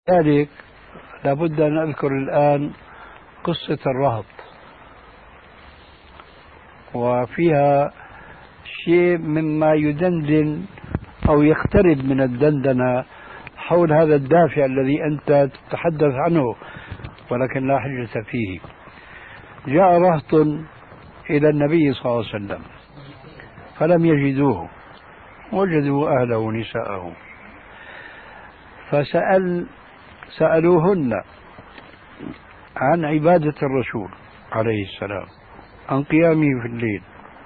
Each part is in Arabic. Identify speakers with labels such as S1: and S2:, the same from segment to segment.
S1: ذلك لابد أن أذكر الآن قصة الرهط، وفيها شيء مما يدندن أو يقترب من الدندنة حول هذا الدافع الذي أنت تتحدث عنه ولكن لا حجة فيه. جاء رهط إلى النبي صلى الله عليه وسلم فلم يجدوه، وجدوا أهله ونساءه، سألوهن عن عبادة الرسول عليه السلام، عن قيامه في الليل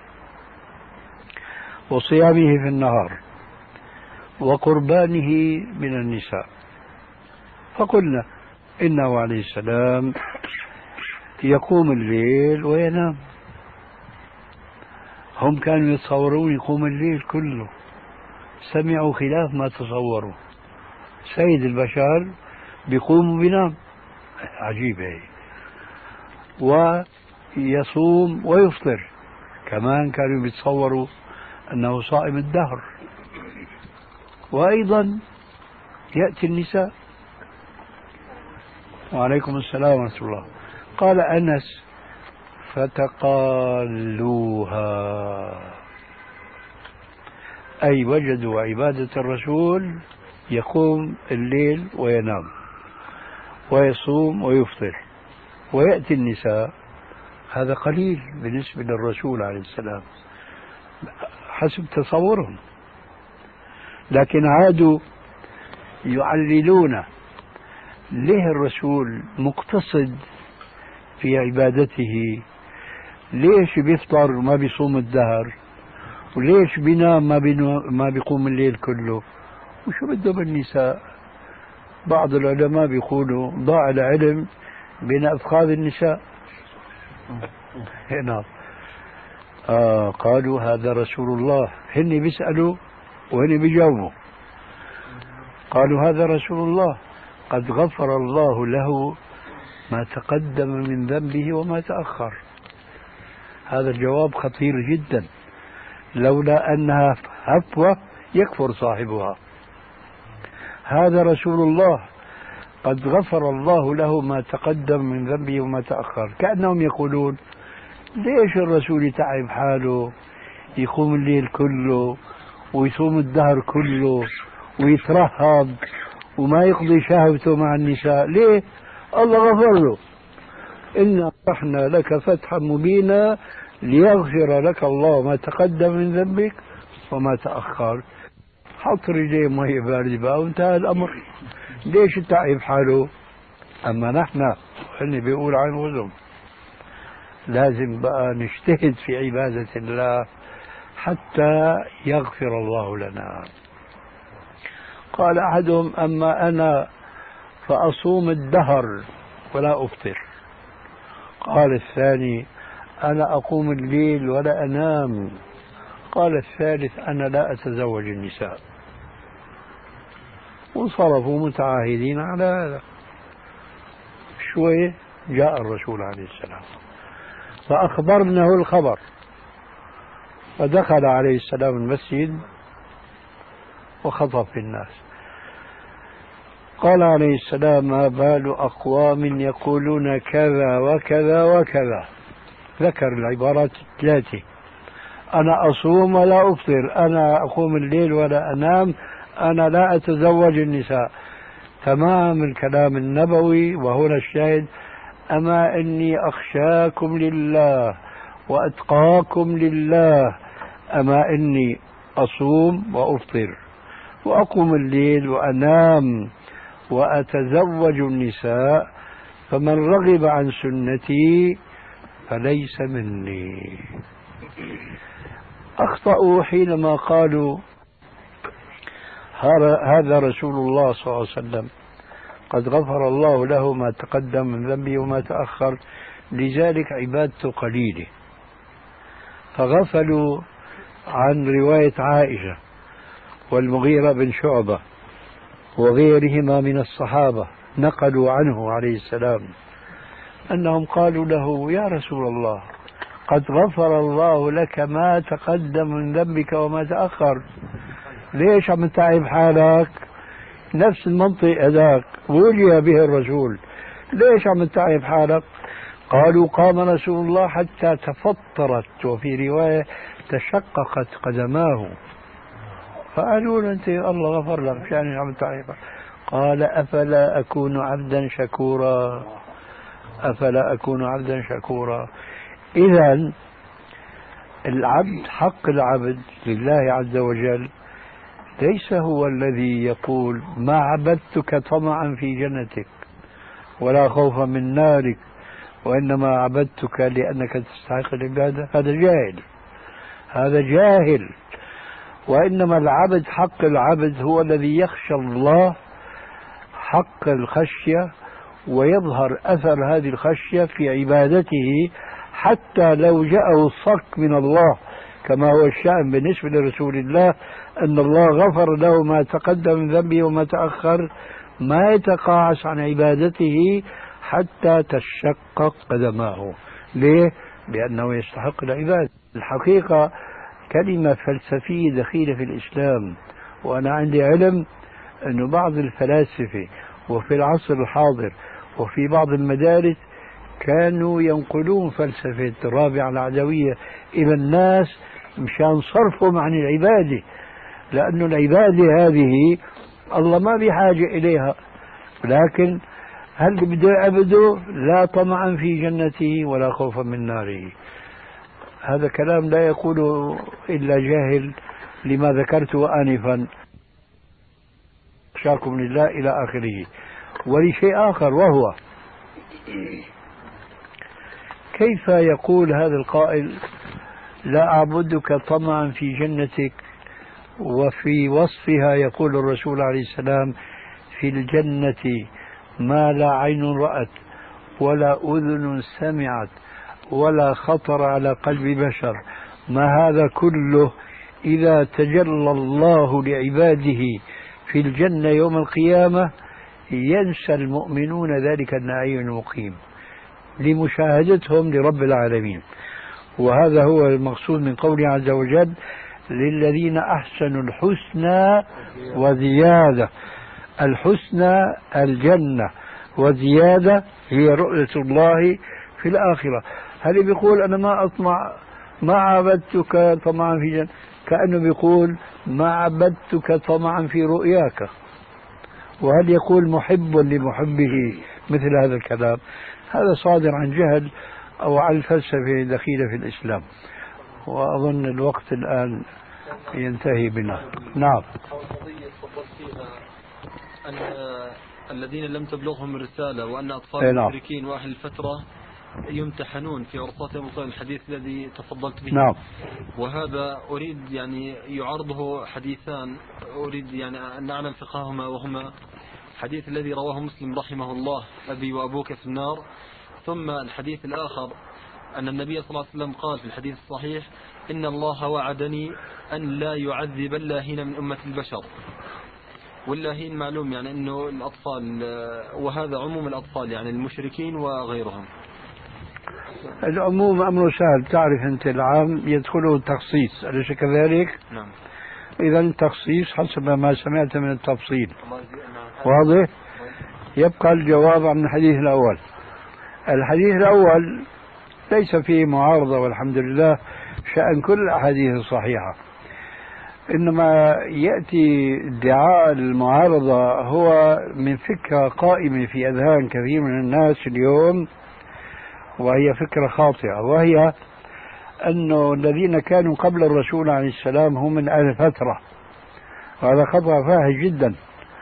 S1: وصيامه في النهار وقربانه من النساء، فقلنا إنه عليه السلام يقوم الليل وينام. هم كانوا يتصورون يقوم الليل كله، سمعوا خلاف ما تصوروا. سيد البشر بيقوم وبينام، عجيبة هي. ويصوم ويفطر، كمان كانوا بيتصوروا أنه صائم الدهر. وأيضا يأتي النساء. وعليكم السلام ورحمة الله. قال أنس: فتقالوها، أي وجدوا عبادة الرسول يقوم الليل وينام ويصوم ويفطر، ويأتي النساء. هذا قليل بالنسبة للرسول عليه السلام حسب تصورهم، لكن عادوا يعللون ليه الرسول مقتصد في عبادته، ليش بيفطر ما بيصوم الدهر، وليش بينام ما بيقوم الليل كله، وشو بده بالنساء. بعض العلماء بيقولوا ضاع العلم بين أفخاذ النساء. هنا قالوا هذا رسول الله، هن بيسألوا وهن بيجاوبوا. قالوا هذا رسول الله قد غفر الله له ما تقدم من ذنبه وما تأخر. هذا الجواب خطير جدا، لولا أنها هفوة يكفر صاحبها. هذا رسول الله قد غفر الله له ما تقدم من ذنبه وما تأخر. كأنهم يقولون ليش الرسول يتعب حاله يقوم الليل كله ويصوم الدهر كله ويترهب وما يقضي شهوته مع النساء؟ ليه؟ الله غفر له. إنا فتحنا لك فتحا مبينا ليغفر لك الله ما تقدم من ذنبك وما تأخر. حط رجليه مية باردة بقى وانتهى الأمر. ليش يتعب حاله؟ أما نحن هن بيقول عن وزم، لازم بقى نجتهد في عبادة الله حتى يغفر الله لنا. قال أحدهم: أما أنا فأصوم الدهر ولا أفطر. قال الثاني: أنا أقوم الليل ولا أنام. قال الثالث: أنا لا أتزوج النساء. وانصرفوا متعاهدين على هذا. شوي جاء الرسول عليه السلام فأخبرناه الخبر، فدخل عليه السلام المسجد وخطب في الناس. قال عليه السلام: ما بال أقوام يقولون كذا وكذا وكذا. ذكر العبارات الثلاثة: أنا أصوم ولا أفطر، أنا أقوم الليل ولا أنام، أنا لا أتزوج النساء. تمام الكلام النبوي. وهنا الشاهد: أما إني أخشاكم لله وأتقاكم لله، أما إني أصوم وأفطر وأقوم الليل وأنام وأتزوج النساء، فمن رغب عن سنتي فليس مني. أخطأوا حينما قالوا هذا رسول الله صلى الله عليه وسلم قد غفر الله له ما تقدم من ذنبه وما تأخر، لذلك عبادته قليلة. فغفلوا عن رواية عائشة والمغيرة بن شعبة وغيرهما من الصحابة، نقلوا عنه عليه السلام أنهم قالوا له: يا رسول الله قد غفر الله لك ما تقدم من ذنبك وما تأخر، ليش عم تتعب حالك نفس المنطق هذاك وجه به الرسول، ليش عم تتعب حالك؟ قالوا قام رسول الله حتى تفطرت، وفي رواية تشققت قدماه. فقالوا له أنت الله غفر لك، مش يعني عم تتعب؟ قال أفلا أكون عبدا شكورا، أفلا أكون عبدا شكورا. إذا العبد، حق العبد لله عز وجل ليس هو الذي يقول ما عبدتك طمعا في جنتك ولا خوفا من نارك، وإنما عبدتك لأنك تستحق العبادة. هذا جاهل، هذا جاهل. وإنما العبد، حق العبد هو الذي يخشى الله حق الخشية، ويظهر أثر هذه الخشية في عبادته، حتى لو جاءه الصك من الله، كما هو الشأن بالنسبة لرسول الله، أن الله غفر له ما تقدم من ذنبه وما تأخر، ما يتقاعس عن عبادته حتى تشقق قدماه. ليه؟ لأنه يستحق العبادة. الحقيقة كلمة فلسفية دخيلة في الإسلام، وأنا عندي علم أن بعض الفلاسفة وفي العصر الحاضر وفي بعض المدارس كانوا ينقلون فلسفة الرابعة العدوية إلى الناس مشان صرفهم عن العبادة، لأن العبادة هذه الله ما بحاجة إليها، لكن هل بده يعبده لا طمعا في جنته ولا خوفا من ناره. هذا كلام لا يقوله إلا جاهل، لما ذكرته آنفا، أخشاكم لله إلى آخره. ولشيء آخر، وهو كيف يقول هذا القائل لا أعبدك طمعا في جنتك، وفي وصفها يقول الرسول عليه السلام في الجنة ما لا عين رأت ولا أذن سمعت ولا خطر على قلب بشر. ما هذا كله إذا تجلى الله لعباده في الجنة يوم القيامة ينسى المؤمنون ذلك النعيم المقيم لمشاهدتهم لرب العالمين. وهذا هو المقصود من قوله عز وجل للذين أحسنوا الحسنى وزيادة. الحسنى الجنة، وزيادة هي رؤية الله في الآخرة. هل بيقول أنا ما أطمع، ما عبدتك طمعا في جنة، كأنه بيقول ما عبدتك طمعا في رؤياك. وهل يقول محب لمحبه مثل هذا الكلام؟ هذا صادر عن جهل أو عن الفلسفة دخيلة في الإسلام. وأظن الوقت الآن ينتهي بنا. نعم.
S2: أن الذين لم تبلغهم الرسالة وأن أطفال المشركين وأهل الفترة يمتحنون في عرصاتهم وصول الحديث الذي تفضلت به.
S1: نعم.
S2: وهذا أريد يعني يعرضه حديثان أريد يعني أن نعلم فقههما، وهما الحديث الذي رواه مسلم رحمه الله أبي وأبوك في النار، ثم الحديث الآخر أن النبي صلى الله عليه وسلم قال في الحديث الصحيح إن الله وعدني أن لا يعذب اللاهين من أمة البشر. واللاهين معلوم يعني أنه الأطفال، وهذا عموم الأطفال يعني المشركين وغيرهم.
S1: العموم أمر سهل، تعرف أنت العام يدخله التخصيص، أليس كذلك؟
S2: نعم.
S1: إذا التخصيص حسب ما سمعت من التفصيل. واضح؟ يبقى الجواب عن الحديث الأول. الحديث الأول ليس فيه معارضة والحمد لله، شأن كل الأحاديث الصحيحة، إنما يأتي ادعاء المعارضة هو من فكرة قائمة في أذهان كثير من الناس اليوم، وهي فكرة خاطئة، وهي أن الذين كانوا قبل الرسول عليه السلام هم من أهل الفترة. وهذا خطأ فاحش جدا.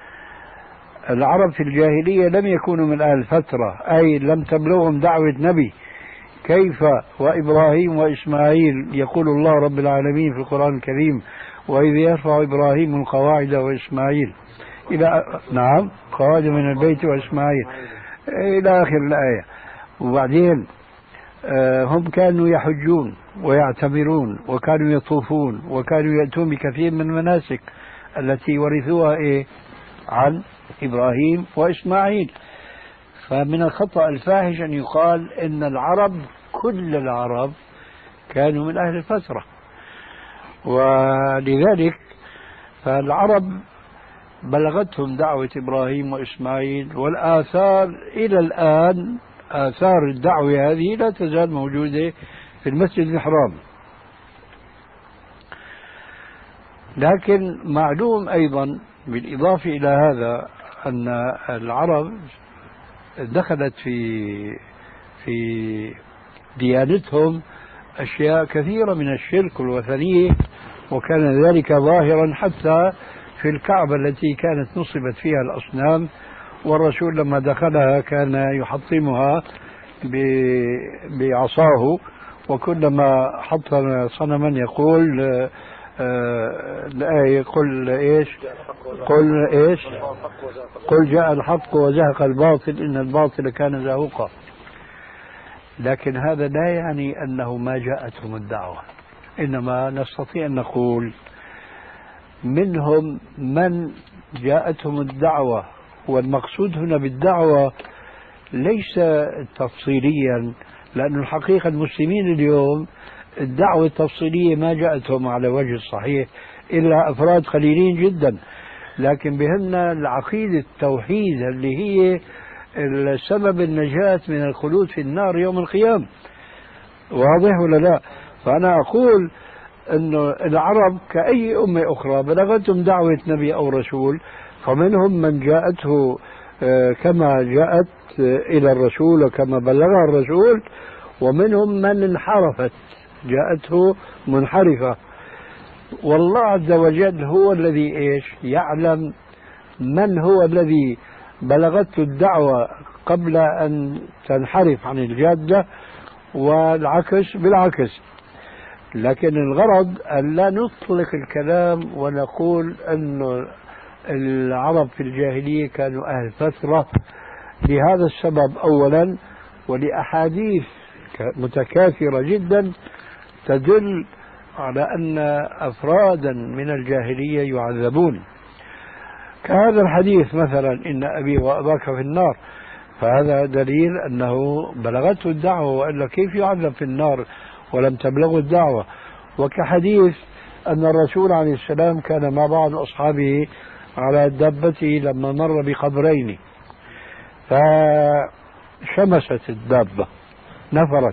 S1: العرب في الجاهلية لم يكونوا من أهل الفترة، أي لم تبلغهم دعوة نبي. كيف وإبراهيم وإسماعيل يقول الله رب العالمين في القرآن الكريم وإذ يرفع إبراهيم القواعد وإسماعيل إلى نعم قواعد من البيت وإسماعيل إلى آخر الآية. وبعدين هم كانوا يحجون ويعتمرون وكانوا يطوفون وكانوا يأتون بكثير من المناسك التي ورثوها عن إبراهيم وإسماعيل. فمن الخطأ الفاحش أن يقال إن العرب كل العرب كانوا من أهل الفترة. ولذلك فالعرب بلغتهم دعوة إبراهيم وإسماعيل، والآثار إلى الآن آثار الدعوة هذه لا تزال موجودة في المسجد الحرام. لكن معلوم أيضا بالإضافة إلى هذا أن العرب دخلت في ديانتهم أشياء كثيرة من الشرك والوثنية، وكان ذلك ظاهرا حتى في الكعبة التي كانت نصبت فيها الأصنام، والرسول لما دخلها كان يحطمها بعصاه، وكلما حطم صنما يقول الآية قل إيش؟ قل إيش؟ قل جاء الحق وزهق الباطل إن الباطل كان زهوقا. لكن هذا لا يعني أنه ما جاءتهم الدعوة، إنما نستطيع أن نقول منهم من جاءتهم الدعوة، والمقصود هنا بالدعوة ليس تفصيليا، لأن الحقيقة المسلمين اليوم الدعوة التفصيلية ما جاءتهم على وجه الصحيح إلا أفراد قليلين جدا، لكن بهمنا العقيدة التوحيد اللي هي سبب النجاة من الخلود في النار يوم القيامة. واضح ولا لا؟ فأنا أقول أنه العرب كأي أمة أخرى بلغتهم دعوة نبي أو رسول، فمنهم من جاءته كما جاءت إلى الرسول وكما بلغها الرسول، ومنهم من انحرفت جاءته منحرفة. والله عز وجل هو الذي إيش يعلم من هو الذي بلغته الدعوة قبل أن تنحرف عن الجادة، والعكس بالعكس. لكن الغرض أن لا نطلق الكلام ونقول أن العرب في الجاهلية كانوا أهل فترة لهذا السبب أولا، ولأحاديث متكاثرة جدا تدل على أن أفرادا من الجاهلية يعذبون، كهذا الحديث مثلا إن أبي وأباك في النار، فهذا دليل أنه بلغته الدعوة، وإلا كيف يعذب في النار ولم تبلغه الدعوة. وكحديث أن الرسول عليه السلام كان مع بعض أصحابه على دابته لما مر بقبرين، فشمست الدابة نفرت،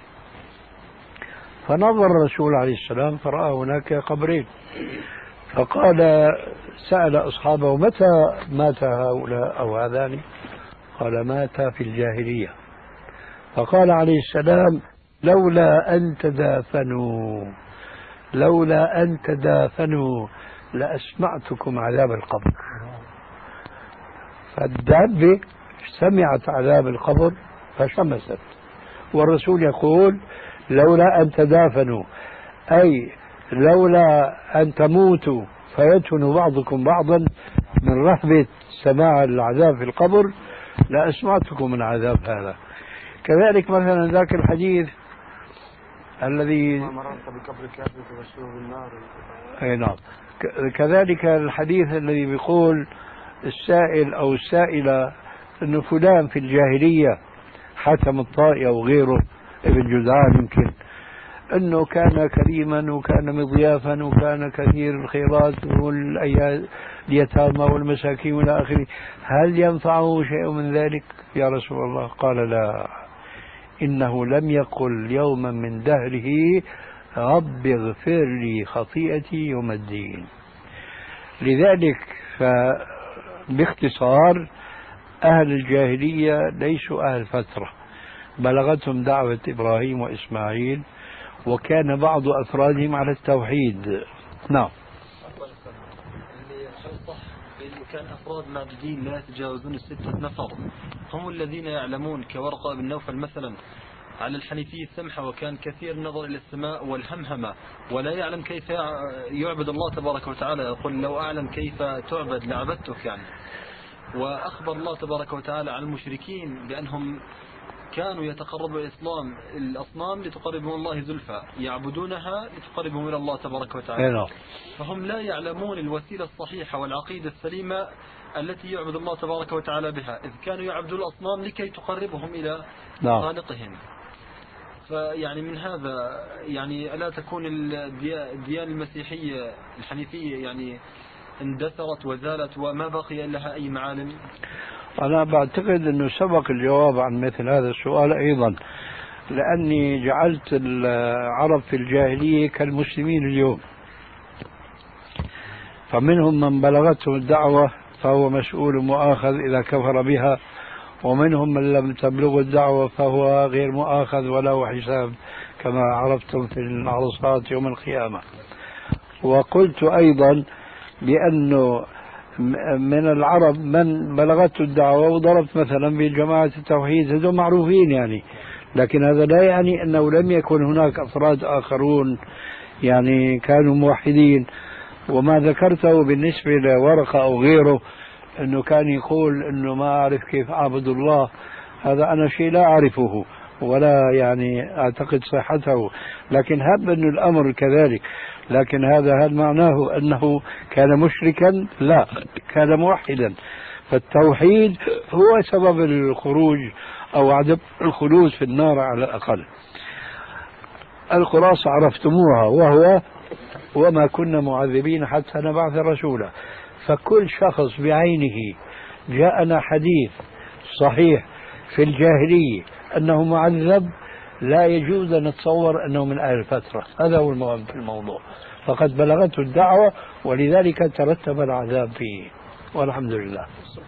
S1: فنظر الرسول عليه السلام فرأى هناك قبرين، فقال سأل أصحابه متى مات هؤلاء أو هذان؟ قال مات في الجاهلية. فقال عليه السلام لولا أن تدافنوا لأسمعتكم عذاب القبر. فالدابة سمعت عذاب القبر فشمست، والرسول يقول لولا أن تدافنوا، أي لولا أن تموتوا فيدفن بعضكم بعضا من رهبة سماع العذاب في القبر لأسمعتكم من عذاب هذا. كذلك مثلا ذاك الحديث الذي
S3: مررت بقبر كافر تبشره بالنار.
S1: أي نعم. كذلك الحديث الذي بيقول السائل أو السائلة أنه فلان في الجاهلية حاتم الطائي أو غيره ابن جدعان يمكن أنه كان كريما وكان مضيافا وكان كثير الخيرات واليتامى والمساكين والى آخره، هل ينفعه شيء من ذلك يا رسول الله؟ قال لا، إنه لم يقل يوما من دهره رب اغفر لي خطيئتي يوم الدين. لذلك باختصار أهل الجاهلية ليسوا أهل فترة، بلغتهم دعوة إبراهيم وإسماعيل، وكان بعض أفرادهم على التوحيد. نعم.
S2: كان أفراد ماجدين لا يتجاوزون 6 نفر، هم الذين يعلمون كورقة بن نوفل مثلا على الحنيفية السمحة، وكان كثير النظر إلى السماء والهمهمة ولا يعلم كيف يعبد الله تبارك وتعالى، يقول لو أعلم كيف تعبد لعبدتك يعني. وأخبر الله تبارك وتعالى عن المشركين بأنهم كانوا يتقربوا إلى الأصنام لتقربهم الله زلفى، يعبدونها لتقربهم إلى الله تبارك وتعالى، فهم لا يعلمون الوسيلة الصحيحة والعقيدة السليمة التي يعبد الله تبارك وتعالى بها، إذ كانوا يعبدون الأصنام لكي تقربهم إلى خالقهم. فيعني من هذا يعني ألا تكون الديانة المسيحية الحنيفية يعني اندثرت وزالت وما بقي لها أي معالم؟
S1: أنا بعتقد أنه سبق الجواب عن مثل هذا السؤال أيضا، لأني جعلت العرب في الجاهلية كالمسلمين اليوم، فمنهم من بلغته الدعوة فهو مسؤول مؤاخذ إذا كفر بها، ومنهم من لم تبلغ الدعوة فهو غير مؤاخذ وله حساب كما عرفتم في العرصات يوم القيامة. وقلت أيضا بأنه من العرب من بلغته الدعوة وضربت مثلا بجماعة التوحيد، هذول معروفين يعني، لكن هذا لا يعني أنه لم يكن هناك أفراد آخرون يعني كانوا موحدين. وما ذكرته بالنسبة لورقة أو غيره أنه كان يقول أنه ما أعرف كيف أعبد الله، هذا أنا شيء لا أعرفه ولا يعني أعتقد صحته، لكن هب أن الأمر كذلك. لكن هذا هل معناه أنه كان مشركا؟ لا، كان موحدا. فالتوحيد هو سبب الخروج أو عدم الخلود في النار على الأقل. الخلاصة عرفتموها، وهو وما كنا معذبين حتى نبعث رسولا. فكل شخص بعينه جاءنا حديث صحيح في الجاهلية أنه معذب، لا يجوز أن نتصور أنه من أهل الفترة. هذا هو المهم في الموضوع، فقد بلغته الدعوة ولذلك ترتب العذاب فيه، والحمد لله.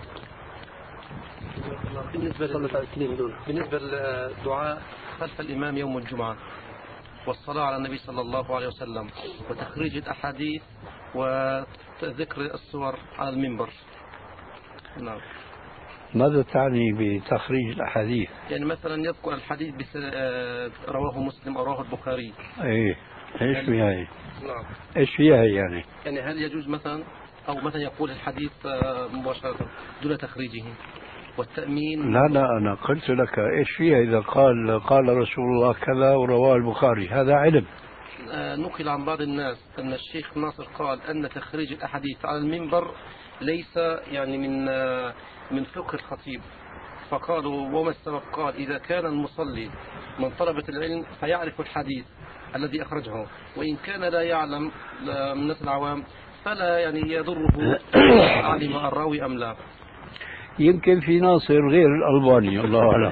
S4: بالنسبة للدعاء خلف الإمام يوم الجمعة والصلاة على النبي صلى الله عليه وسلم وتخريج الأحاديث وذكر الصور على المنبر، نعم،
S1: ماذا تعني بتخريج الأحاديث؟
S4: يعني مثلا يذكر الحديث رواه مسلم أو رواه البخاري.
S1: ايش فيها هي؟
S4: نعم،
S1: ايش فيها هي يعني
S4: هل يجوز مثلا أو مثلا يقول الحديث مباشرة دون تخريجه والتأمين؟
S1: لا أنا قلت لك ايش فيها إذا قال رسول الله كذا ورواه البخاري، هذا علم.
S4: نقل عن بعض الناس أن الشيخ ناصر قال أن تخريج الأحاديث على المنبر ليس يعني من فقه الخطيب، فقالوا وما السبب؟ قال إذا كان المصلي من طلبة العلم فيعرف الحديث الذي أخرجه، وإن كان لا يعلم من الناس العوام فلا يعني يضره علم الراوي أم لا.
S1: يمكن في ناصر غير الألباني، الله أعلم.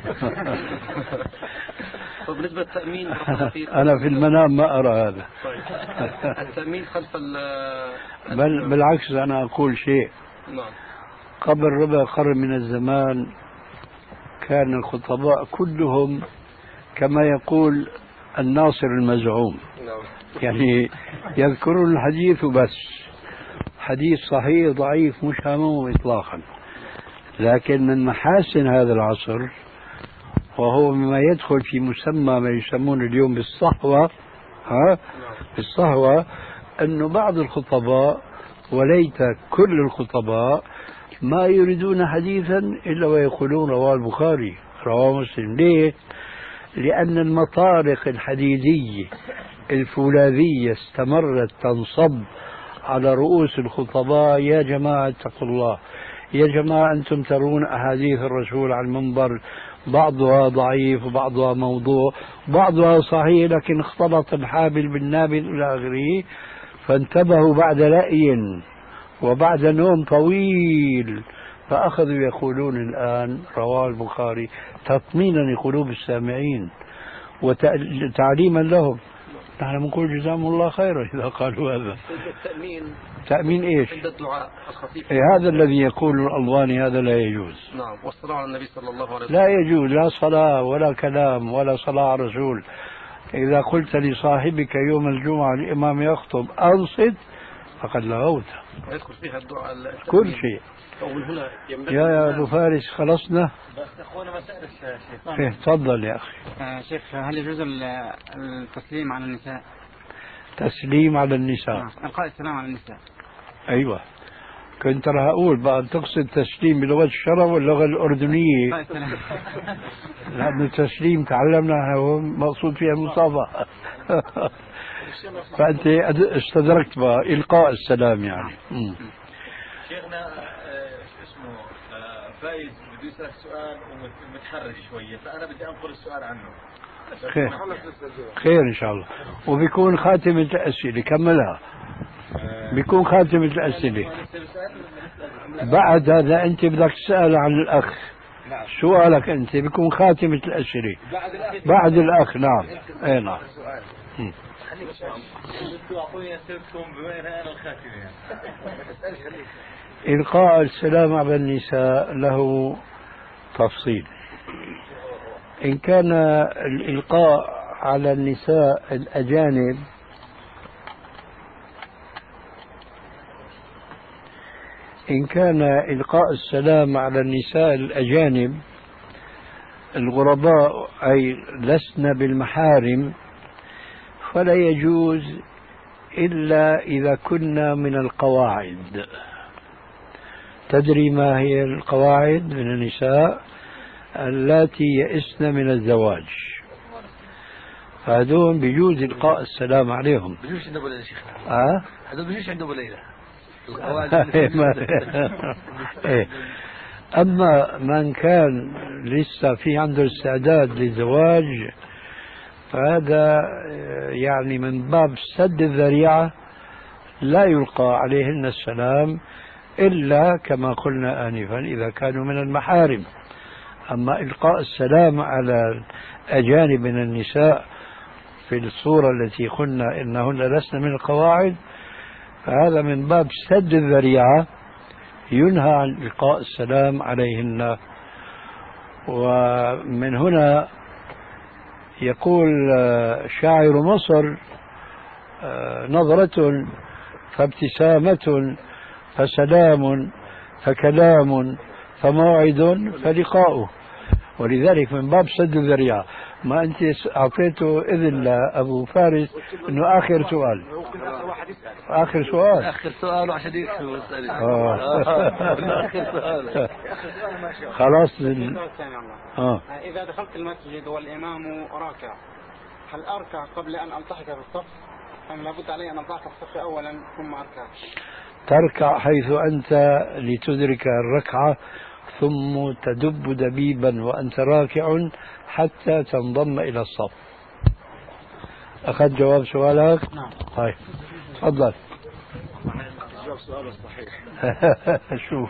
S4: وبالنسبة للتأمين
S1: أنا في المنام ما أرى هذا.
S4: التأمين خلف
S1: بل بالعكس أنا أقول شيء.
S4: نعم.
S1: قبل ربع قرن من الزمان كان الخطباء كلهم كما يقول الناصر المزعوم، يعني يذكرون الحديث بس، حديث صحيح ضعيف مش همهم إطلاقا. لكن من محاسن هذا العصر، وهو مما يدخل في مسمى ما يسمون اليوم بالصحوة، بالصحوة، أنه بعض الخطباء وليت كل الخطباء ما يريدون حديثا إلا ويقولون رواه البخاري رواه مسلم. ليه؟ لأن المطارق الحديدية الفولاذية استمرت تنصب على رؤوس الخطباء. يا جماعة اتقوا الله، يا جماعة أنتم ترون أحاديث الرسول على المنبر بعضها ضعيف وبعضها موضوع، بعضها صحيح لكن اختلط الحابل بالنابل إلى آخره. فانتبهوا بعد رأي وبعد نوم طويل، فأخذوا يقولون الآن رواه البخاري تطمينا لقلوب السامعين وتعليما لهم. نحن نقول جزاهم الله خيرا إذا قالوا هذا. تأمين إيش؟
S4: عند الدعاء الخفيف.
S1: هذا الذي يقول الألباني هذا لا يجوز.
S4: نعم، والصلاة على النبي صلى الله عليه وسلم
S1: لا يجوز، لا صلاة ولا كلام ولا صلاة على الرسول. إذا قلت لصاحبك يوم الجمعة الإمام يخطب أنصت فقد لغوت.
S4: يدخل فيها الدعاء
S1: كل شيء.
S4: ومن هنا
S1: يا أبو فارس خلصنا؟
S4: بس أخونا مسألة
S1: شيخ. تفضل يا أخي.
S5: شيخ، هل يجوز التسليم على النساء؟
S1: تسليم على النساء،
S5: إلقاء السلام على النساء.
S1: أيوة، كنت راح أقول بقى تقصد تسليم بلغة الشرع واللغة الأردنية، لأن التسليم تعلمنا هو مقصود فيها المصافحة. فأنت استدركت بقى إلقاء السلام يعني.
S6: شيخنا اسمه فايز بده يسأل سؤال ومتحرج شوية، فأنا بدي أنقل السؤال عنه.
S1: خير إن شاء الله، وبيكون خاتمة الأسئلة كملها. بيكون خاتمة الأسئلة. بعد هذا أنت بدك تسأل عن الأخ، سؤالك أنت بيكون خاتمة الأسئلة بعد الأخ. نعم أي نعم. إلقاء السلام على النساء له تفصيل. إن كان الإلقاء على النساء الأجانب إن كان إلقاء السلام على النساء الأجانب الغرباء أي لسنا بالمحارم فلا يجوز إلا إذا كنا من القواعد. تدري ما هي القواعد؟ من النساء اللاتي يئسن من الزواج، فهذول بيجوز إلقاء السلام عليهم.
S4: بجوش عنده بليلة شيخ. هذول بجوش عنده بليلة.
S1: أما من كان لسه في عنده استعداد للزواج فهذا يعني من باب سد الذريعة لا يلقى عليهن السلام إلا كما قلنا آنفا إذا كانوا من المحارم. أما إلقاء السلام على الأجانب من النساء في الصورة التي قلنا إنهن لسن من القواعد فهذا من باب سد الذريعة ينهى عن إلقاء السلام عليهن. ومن هنا يقول شاعر مصر نظرة فابتسامة فسلام فكلام فموعد فلقاء. ولذلك من باب سد الذريعة. ما أنت أعطيته إذن لأبو فارس أنه آخر سؤال. آخر سؤال.
S4: آخر سؤال عشان يكفي مسألة.
S5: آخر سؤال.
S1: خلاص.
S5: إذا دخلت المسجد والإمام راكع هل أركع قبل أن ألتحق بالصف أم لابد علي أن ألتحق بالصف أولا ثم أركع؟
S1: تركع حيث أنت لتدرك الركعة ثم تدب دبيبا وأنت راكع حتى تنضم إلى الصف. أخذ جواب سؤالك؟
S5: نعم.
S1: طيب تفضل.
S3: جواب سؤال الصحيح.
S1: شوف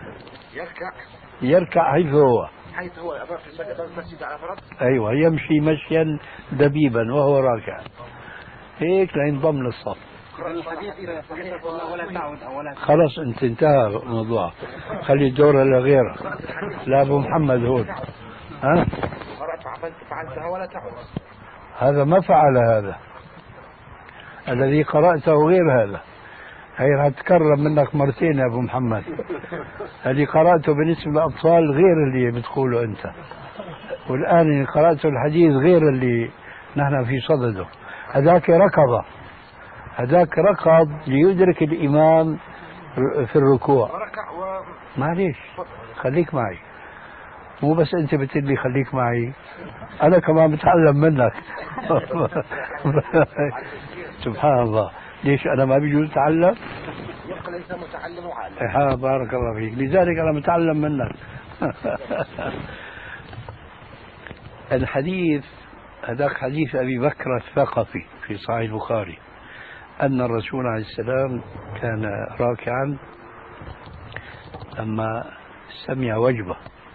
S3: يركع
S1: حيث هو
S3: في المسجد على فرض.
S1: أيوة يمشي مشيا دبيبا وهو راكع هيك لينضم للصف. خلاص انت انتهى الموضوع. خلي الدور لغيره. لا ابو محمد هون.
S3: فعلتها ولا تعود.
S1: هذا ما فعل هذا. الذي قرأته غير هذا. هي راح تكرم منك مرتين يا ابو محمد. الذي قرأته بالنسبة للأطفال غير اللي بتقوله انت. والآن اللي قرأته الحديث غير اللي نحن في صدده. هذاك ركض ليدرك الإمام في الركوع. معليش خليك معي. مو بس أنت بتقول لي خليك معي أنا كمان بتعلم منك. سبحان الله. ليش أنا ما بيجوز أتعلم؟
S3: يبقى الإنسان متعلم وعالم.
S1: بارك الله فيك. لذلك أنا متعلم منك. الحديث هذاك حديث أبي بكر الثقفي في صحيح البخاري أن الرسول عليه السلام كان راكعا لما سمع وجبة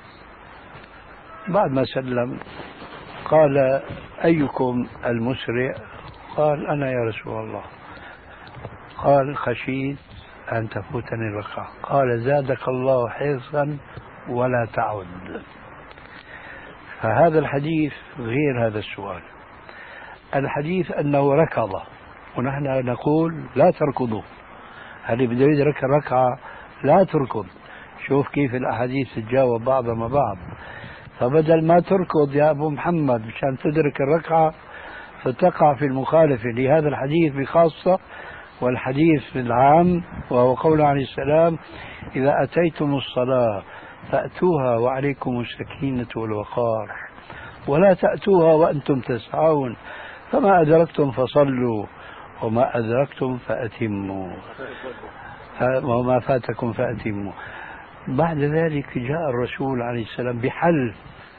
S1: بعد ما سلم قال أيكم المسرع؟ قال أنا يا رسول الله. قال خشيت أن تفوتني الركعة. قال زادك الله حرصا ولا تعد. فهذا الحديث غير هذا السؤال. الحديث أنه ركض ونحن نقول لا تركضوا. اللي بده يدرك الركعة لا تركض. شوف كيف الأحاديث تتجاوب بعضها مع بعض. فبدل ما تركض يا أبو محمد مشان تدرك الركعة فتقع في المخالفة لهذا الحديث بخاصة والحديث العام وهو قوله عليه السلام إذا أتيتم الصلاة فأتوها وعليكم السكينة والوقار ولا تأتوها وأنتم تسعون فما أدركتم فصلوا وما أدركتم فأتموا وما فاتكم فأتموا. بعد ذلك جاء الرسول عليه السلام بحل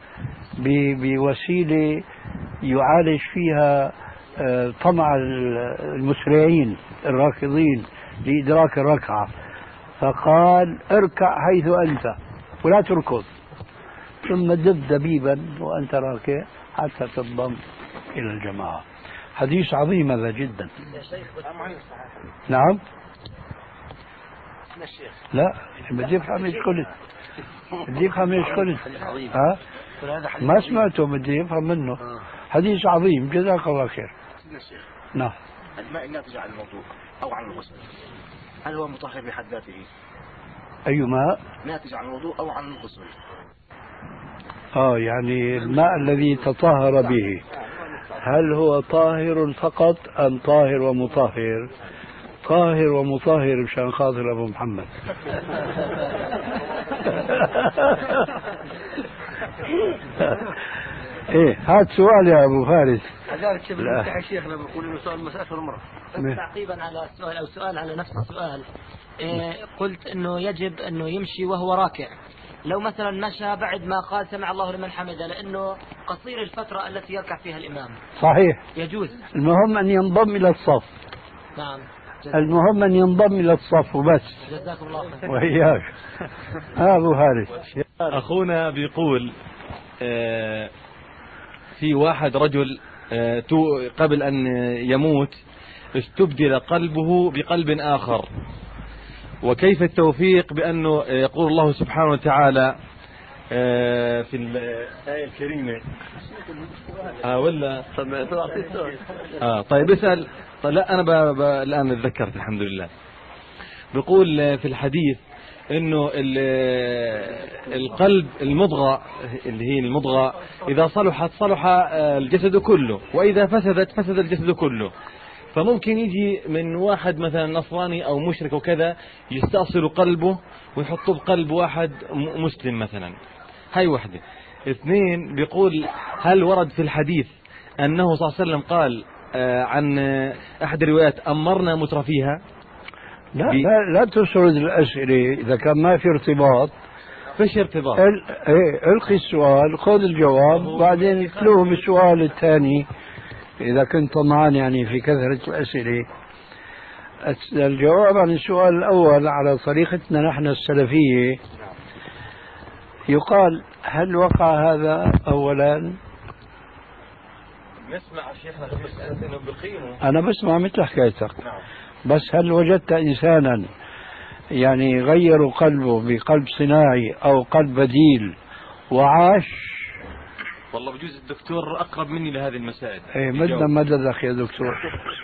S1: بوسيلة يعالج فيها طمع المسرعين الراكضين لإدراك الركعة، فقال اركع حيث أنت ولا تركض، ثم دب دبيبا وأنت راكع حتى تنضم إلى الجماعة. حديث عظيم هذا جدا. نعم. لا بدي افهم ايش قلت، بدي افهم ايش قلت. ها ما سمعته، بدي افهم منه. حديث عظيم، جزاك الله خير. نعم.
S3: الماء الناتج عن الوضوء او عن الغسل، هل هو مطهر بحد ذاته؟
S1: اي ماء
S3: ناتج عن الوضوء او عن الغسل؟
S1: يعني الماء الذي تطهر به، هل هو طاهر فقط ام طاهر ومطهر؟ طاهر ومطهر مشان خاطر ابو محمد. ايه هات سؤال يا ابو فارس.
S4: كذلك المفتاح شيخنا بيقول انه سؤال مسألة المرأة.
S7: تعقيبا على السؤال او سؤال على نفس السؤال، قلت انه يجب انه يمشي وهو راكع، لو مثلا مشى بعد ما قال سمع الله لمن حمده لانه قصير الفترة التي يركع فيها الامام.
S1: صحيح.
S7: يجوز.
S1: المهم ان ينضم الى الصف.
S7: نعم.
S1: المهم ان ينضم الى الصف وبس.
S7: جزاكم الله خير.
S1: وإياك. ابو هارس.
S6: اخونا بيقول في واحد رجل قبل ان يموت استبدل قلبه بقلب اخر، وكيف التوفيق بانه يقول الله سبحانه وتعالى في الآية الكريمة ولا طيب اسأل. طيب لا أنا الآن اتذكرت الحمد لله. بيقول في الحديث إنه القلب المضغة اللي هي المضغة إذا صلحت صلح الجسد كله، وإذا فسدت فسد الجسد كله. فممكن يجي من واحد مثلا نصراني أو مشرك وكذا يستأصل قلبه ويحطه بقلب واحد مسلم مثلا. هاي واحدة. اثنين، بيقول هل ورد في الحديث أنه صلى الله عليه وسلم قال عن أحد الروايات أمرنا مترفيها؟
S1: لا تسرد الأسئلة إذا كان ما في ارتباط.
S6: فيش ارتباط.
S1: القي السؤال، خذ الجواب، بعدين اتلوه بالسؤال الثاني إذا كنت طمعان يعني في كثرة الأسئلة. الجواب عن السؤال الأول على طريقتنا نحن السلفية، يقال هل وقع هذا أولا؟
S6: نسمع شيخنا انه بقيمه.
S1: أنا بسمع مثل حكايتك. بس هل وجدت إنسانا يعني غيروا قلبه بقلب صناعي أو قلب بديل وعاش؟
S6: والله بجوز الدكتور أقرب مني لهذه المسائل.
S1: إيه مددك يا دكتور.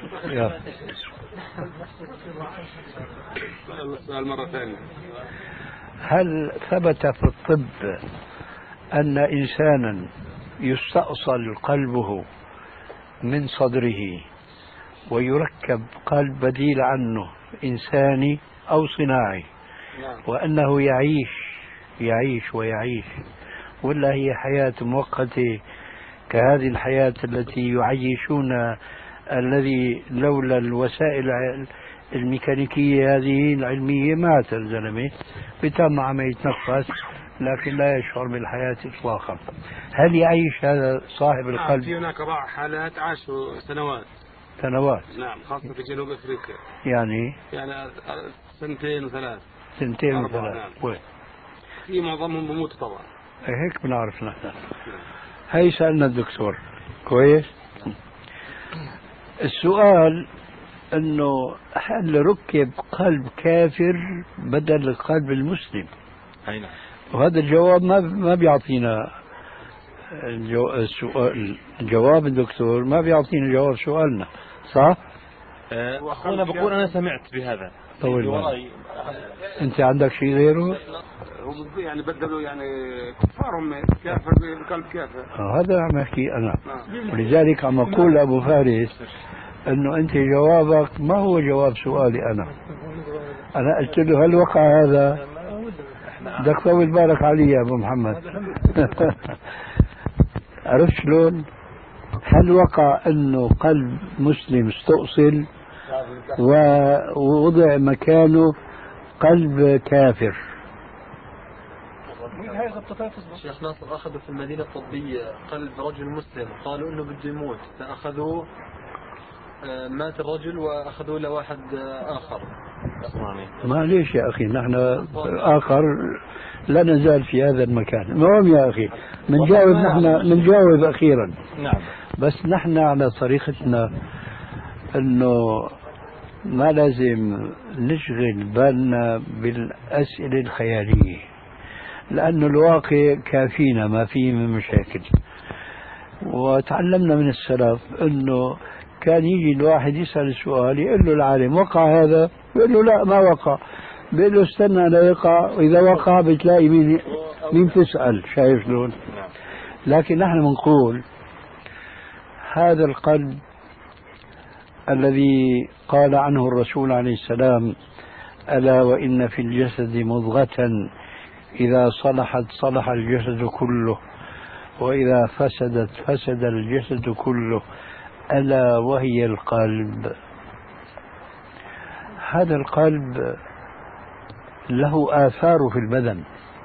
S5: السؤال مرة ثانية.
S1: هل ثبت في الطب أن إنسانا يستأصل قلبه من صدره ويركب قلب بديل عنه إنساني أو صناعي، وأنه يعيش ويعيش، ولا هي حياة مؤقتة كهذه الحياة التي يعيشون الذي لولا الوسائل الميكانيكية هذه العلمية مات الزلمة بتم عم يتنفس لكن لا يشعر بالحياة إطلاقا. هل يعيش هذا صاحب القلب؟
S5: في هناك بعض حالات عاشوا سنوات. نعم، خاصة في جنوب أفريقيا. يعني سنتين وثلاث.
S1: نعم.
S5: في معظمهم بموت طبعا.
S1: هيك بنعرف نحن. هي سألنا الدكتور كويس. السؤال انه هل ركب قلب كافر بدل القلب المسلم؟
S6: اي نعم.
S1: وهذا الجواب ما بيعطينا الجواب الدكتور ما بيعطينا جواب سؤالنا، صح؟
S6: اخونا بقول انا سمعت بهذا.
S1: طول انت عندك شيء غيره؟
S5: يعني بدلوا يعني كفارهم كافر بقلب كافر.
S1: هذا عم احكي انا. ولذلك عم اقول لابو فارس انه انت جوابك ما هو جواب سؤالي انا قلت له هل وقع هذا؟ بدك طول بالك علي يا ابو محمد. عرفت شلون؟ هل وقع انه قلب مسلم استؤصل ووضع مكانه قلب كافر؟
S2: شيخ ناصر أخذوا في المدينة الطبية قلب رجل مسلم، قالوا إنه بده يموت، فأخذوه مات الرجل وأخذوا له واحد آخر.
S1: معليش يا أخي، نحن آخر لا نزال في هذا المكان. المهم يا أخي منجاوب أخيرا.
S6: نعم.
S1: بس نحن على طريقتنا أنه ما لازم نشغل بالنا بالأسئلة الخيالية، لأنه الواقع كافينا ما فيه من مشاكل. وتعلمنا من السلف أنه كان يجي الواحد يسأل السؤال يقول له العالم وقع هذا؟ يقول له لا ما وقع. بيقول له استنى لا يقع، وإذا وقع بتلاقي مين تسأل. شايف شلون؟ لكن نحن بنقول هذا القلب الذي قال عنه الرسول عليه السلام: ألا وإن في الجسد مضغة إذا صلحت صلح الجسد كله وإذا فسدت فسد الجسد كله ألا وهي القلب. هذا القلب له آثار في البدن،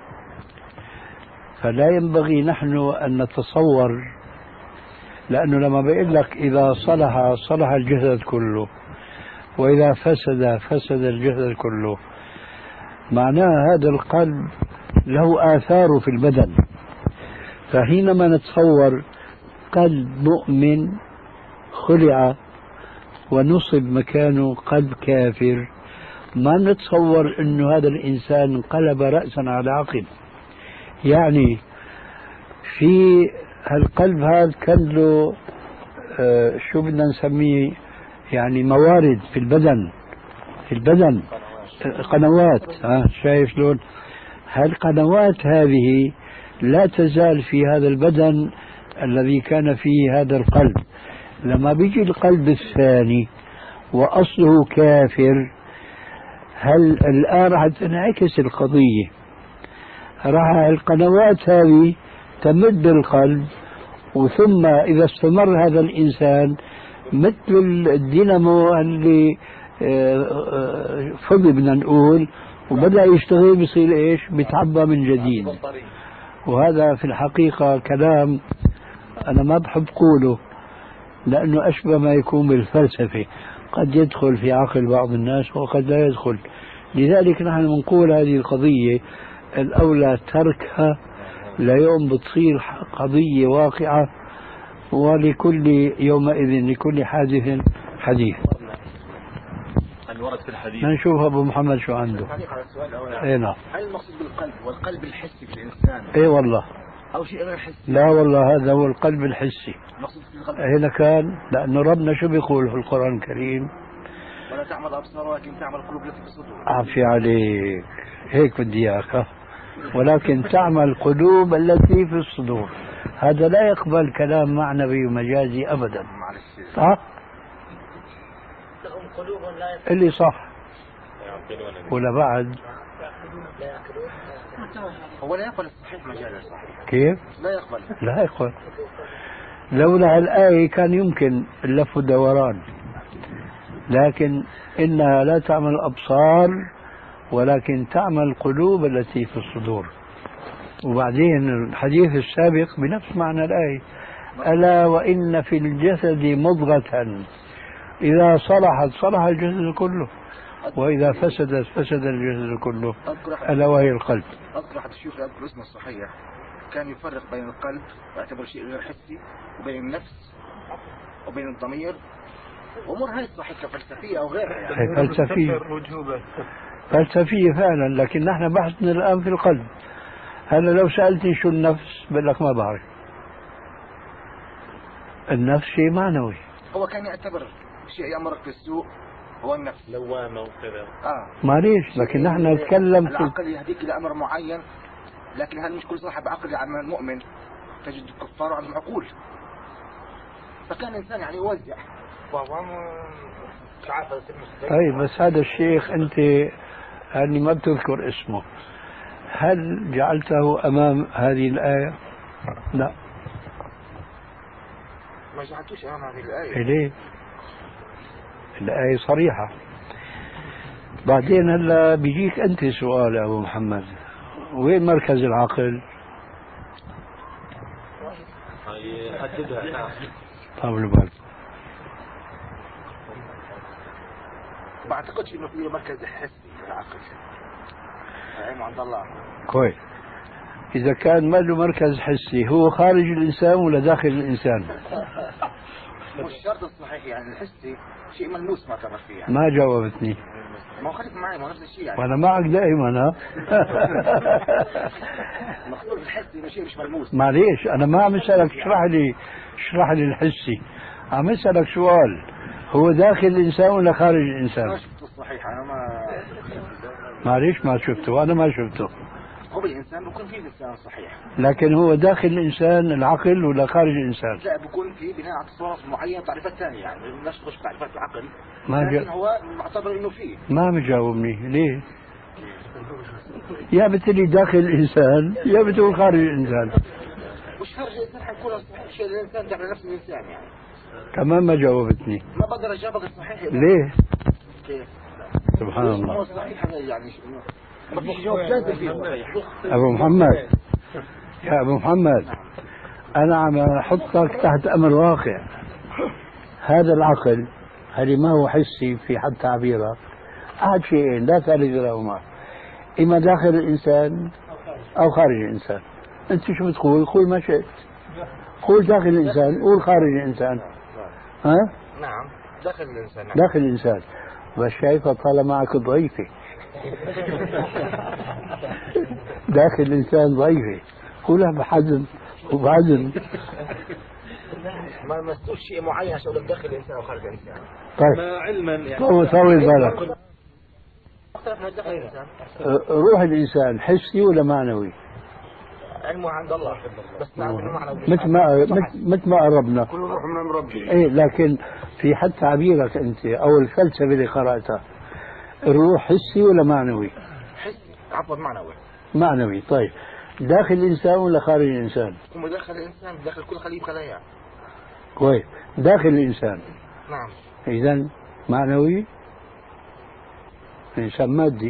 S1: فلا ينبغي نحن أن نتصور، لأنه لما بيقول لك إذا صلح صلح الجسد كله وإذا فسد فسد الجسد كله، معناه هذا القلب له آثار في البدن. فحينما نتصور قلب مؤمن خلع ونصب مكانه قلب كافر، ما نتصور أنه هذا الإنسان انقلب رأسا على عقب. يعني في هالقلب هذا كان له شو بدنا نسميه، يعني موارد في البدن قنوات. شايف شلون؟ هالقنوات هذه لا تزال في هذا البدن الذي كان فيه هذا القلب. لما بيجي القلب الثاني وأصله كافر، هل الآن راح تنعكس القضية؟ راح القنوات هذه تمد القلب، وثم إذا استمر هذا الإنسان مثل الدينامو اللي فضي بدنا نقول وبدأ يشتغل، بيصير إيش؟ بيتعبى من جديد. وهذا في الحقيقة كلام أنا ما بحب قوله، لأنه أشبه ما يكون بالفلسفة، قد يدخل في عقل بعض الناس وقد لا يدخل. لذلك نحن نقول هذه القضية الأولى تركها ليوم بتصير قضية واقعة، ولكل يومئذ لكل حادث حديث.
S6: الورد في الحديث
S1: نشوف أبو محمد شو عنده.
S3: اي نعم. هل المقصود بالقلب والقلب الحسي في الإنسان؟
S1: اي والله.
S3: أو شيء غير حسي؟
S1: لا والله، هذا هو القلب الحسي.
S3: المقصود بالقلب
S1: هنا كان، لأنه ربنا شو بيقول في القرآن الكريم؟
S3: ولا تعمل أبصار ولكن تعمل قلوب التي في الصدور.
S1: عافية عليك، هيك بدي إياك. ولكن تعمل قلوب التي في الصدور. هذا لا يقبل كلام معنوي ومجازي أبدا. صح؟ اللي صح ولا بعد؟
S3: هو لا يقبل الصحيح مجازا صحيح.
S1: كيف؟ لا يقبل. لولا الآية كان يمكن اللف والدوران، لكن إنها لا تعمل الأبصار ولكن تعمل القلوب التي في الصدور. وبعدين الحديث السابق بنفس معنى الآية: ألا وإن في الجسد مضغة إذا صلحت صلح الجسد كله وإذا فسدت فسد الجسد كله ألا وهي القلب.
S3: أذكر أحد الشيوخ يذكر اسمه الصحيح كان يفرق بين القلب ويعتبر شيء غير حسي، وبين النفس وبين الضمير، أمور هاي صحيح فلسفية أو غيرها يعني.
S1: فلسفية فعلا، لكن نحن بحثنا الآن في القلب. هلا لو سألتني شو النفس بقول لك ما بعرف. النفس شيء معنوي.
S3: هو كان يعتبر شيء يأمرك بالسوء هو النفس،
S6: لوامة وكذا.
S1: معليش، لكن نحن نتكلم
S3: العقل يهديك إلى أمر معين، لكن هل مش كل صاحب عقل يعني المؤمن؟ تجد الكفار عندهم عقول. فكان الإنسان يعني يوزع.
S1: طيب بس هذا الشيخ أنت يعني ما بتذكر اسمه، هل جعلته أمام هذه الآية؟ لا،
S3: ما جعلتوش أمام هذه الآية.
S1: ليه؟ الآية صريحة. بعدين هلا بيجيك أنت سؤال يا أبو محمد: وين مركز العقل؟
S6: حددها.
S1: طول بالك.
S3: ما اعتقدش انه في مركز حسي للعقل، علم عند الله.
S1: كويس. إذا كان ما له مركز حسي، هو خارج الإنسان ولا داخل الإنسان؟
S3: مش شرط الصحيح يعني الحسي شيء ملموس ما تعرف فيه يعني.
S1: ما جاوبتني.
S3: ما هو خليك معي، ما هو نفس الشيء يعني.
S1: وأنا معك دائما. ها
S3: مقصود الحسي انه شيء مش ملموس.
S1: معليش، أنا ما عم أسألك اشرح لي الحسي، عم أسألك سؤال، هو داخل الإنسان ولا خارج
S3: ما
S1: الإنسان؟
S3: شفته الصحيح انا ما.
S1: معليش ما شفته، أنا ما شفته.
S3: هو بالانسان بكون فيه الانسان صحيح،
S1: لكن هو داخل الإنسان العقل ولا خارج الإنسان؟
S3: لا بكون فيه بناء على تصرف معين تعريفات ثانيه يعني الناس تخش تعريفات العقل،
S1: ما
S3: لكن هو معتبر انه فيه.
S1: ما مجاوبني ليه؟ يا بتقولي داخل الإنسان يا بتقول خارج الإنسان.
S3: مش خارج الانسان حيكون الصحيح شيء الانسان داخل نفس الانسان يعني.
S1: كمان ما جاوبتني.
S3: ما بقدر اجاوبك الصحيح.
S1: ليه؟
S3: كيف؟
S1: سبحان الله.
S3: هو الصحيح هذا يعني ما فيش جواب جاذب فيه الصحيح.
S1: أبو محمد، يا أبو محمد، أنا عم أحطك تحت أمر واقع. هذا العقل هذه ما هو حسي في حد تعبيره، أحد شيئين لا ثالث لهما، إما داخل الإنسان أو خارج الإنسان. أنت شو بتقول؟ قول ما شئت، قول داخل الإنسان، قول خارج الإنسان. ها؟
S3: نعم داخل الانسان. نعم.
S1: داخل الإنسان. بس شايفة طالع معك ضيفة. داخل الإنسان ضيفة، قولها بحزم وبعزم.
S3: ما مسوش شيء معين عشان اقول لك داخل الانسان وخارج الانسان.
S1: طيب
S6: ما علما يعني
S1: طول بالك.
S3: اختلفنا داخل الانسان.
S1: روح الإنسان حسي ولا معنوي؟
S3: علمه عند الله، بس نعرف انه معنوي.
S1: مثل ما قربنا.
S3: كل روح من امر ربي.
S1: ايه لكن في حد تعبيرك انت او الفلسفه اللي قراتها، الروح حسي ولا معنوي؟
S3: حسي، عفوا معنوي.
S1: معنوي. طيب داخل الانسان ولا خارج الانسان؟
S3: هم داخل الانسان، داخل كل خلية خلايا.
S1: كويس، داخل الانسان.
S3: نعم.
S1: اذا معنوي، الانسان مادي.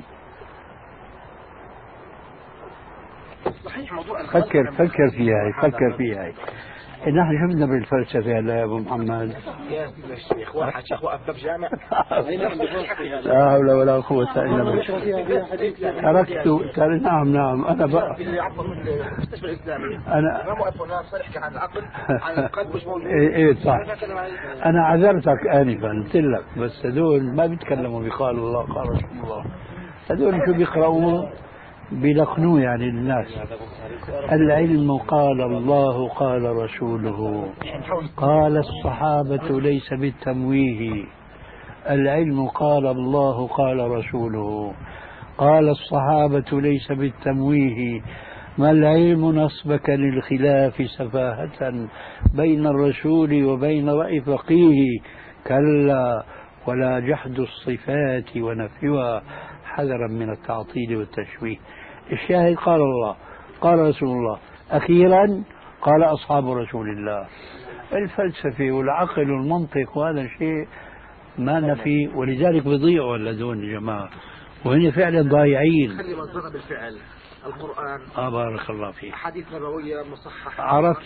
S3: صحيح موضوع
S1: فكر فيها هي. نحن شفنا بالفلسفه يا ابو محمد.
S3: يا شيخ واحد شيخ وقف باب جامع.
S1: لا حول ولا قوه الا بالله. نعم انا بقى
S3: المستشفى الاسلامي
S1: انا
S3: ما موقف هناك صريح عن العقل عن القلب مش موجود.
S1: ايه صح. انا عذرتك انفا قلت لك، بس هذول ما بيتكلموا بقال الله قال رسول الله، هذول شو بيقرؤون بيلقنوه يعني الناس. العلم قال الله قال رسوله قال الصحابة ليس بالتمويه. العلم قال الله قال رسوله قال الصحابة ليس بالتمويه. ما العلم نصبك للخلاف سفاهة بين الرسول وبين رأي فقيه. كلا ولا جحد الصفات ونفيها حذرا من التعطيل والتشويه. الشاهد قال الله قال رسول الله، أخيرا قال أصحاب رسول الله. الفلسفة والعقل والمنطق وهذا شيء ما نفي، ولذلك بيضيعوا الذين الجماعة، وهن فعلا ضايعين.
S3: خلي مصدرها بالفعل القرآن.
S1: بارك الله فيك.
S3: حديث نبوية مصححة.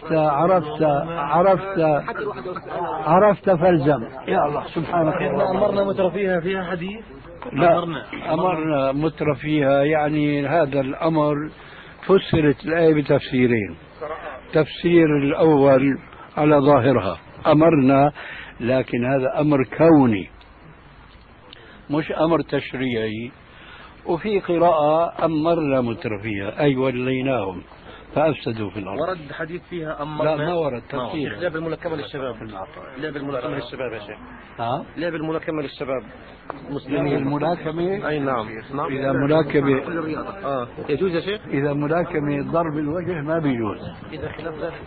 S1: عرفت فالزم. يا الله سبحانك.
S6: أمرنا مترفيها فيها حديث.
S1: لا أمرنا مترفيها، يعني هذا الأمر فسرت الآية بتفسيرين. تفسير الأول على ظاهرها أمرنا، لكن هذا أمر كوني مش أمر تشريعي. وفي قراءة أمرنا مترفيها أي وليناهم فأفسدوا في الأرض.
S6: ورد حديث فيها أمرنا؟
S1: لا ما ورد تفسير.
S6: لعب الملاكمة للشباب. لعب الملاكمة للشباب يا شيخ.
S1: ها؟
S6: لعب الملاكمة للشباب مسلمين.
S1: الملاكمة؟
S6: أي نعم.
S1: إذا ملاكمة
S6: يجوز يا شيخ؟
S1: إذا ملاكمة ضرب الوجه ما بيجوز.
S6: إذا خلاف ذلك